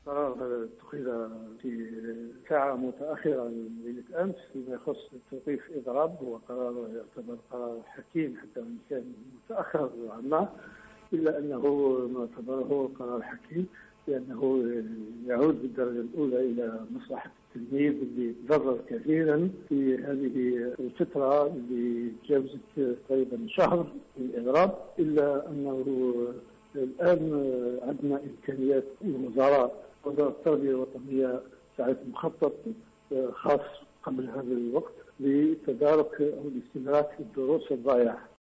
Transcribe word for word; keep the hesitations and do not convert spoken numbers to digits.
قرار اتخذ في ساعة متأخرة من ليلة أمس فيما يخص توقيف إضراب. هو قرار يعتبر قرار حكيم حتى وإن كان متأخر نوعا ما، إلا أنه نعتبره قرار حكيم لأنه يعود بالدرجة الأولى إلى مصلحة التلميذ اللي تضرر كثيرا في هذه الفترة اللي تجاوزت تقريبا شهر من الإضراب، إلا أنه الآن عندنا إمكانيات الوزارة وزارة التربية الوطنية ساعد مخطط خاص قبل هذا الوقت لتدارك أو الاستدراك للدروس الضائعة.